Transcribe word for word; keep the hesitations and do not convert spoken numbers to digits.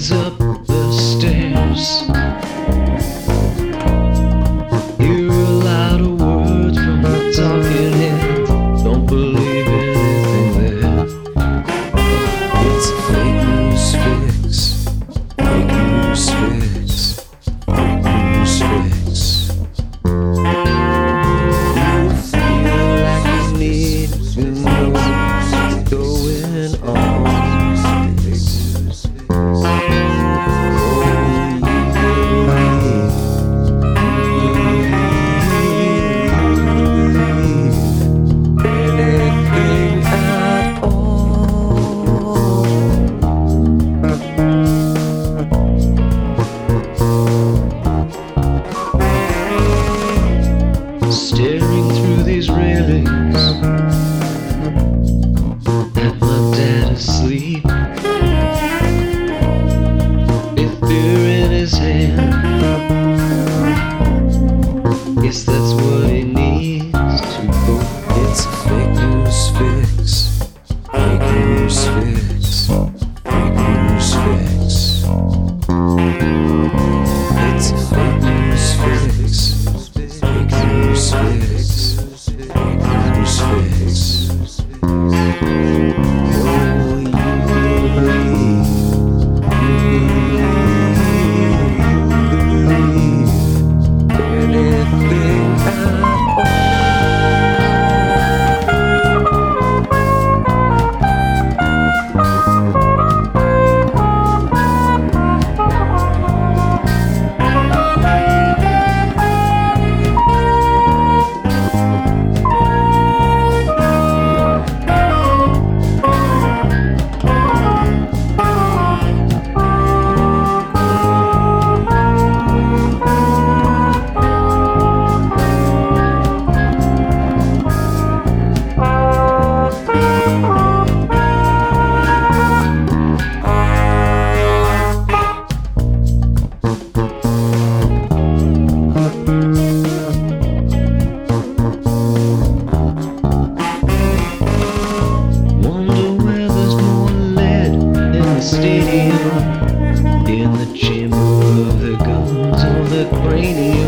leads up the stairs. Hear a lot of words from the talking head. Don't believe anything there. It's a fake news fix. Fake news fix. Fake news fix. You feel like you need to know what's going on. Staring through these railings at my dad asleep, with beer in his hand. Guess that's what he needs to go. It's a fake news fix. Fake news fix. Fake news fix. It's a fake news fix. Fake news fix. Fake news fix. Oh, you believe, you believe anything at all. Stadium, in the chamber of the guns, or the cranium.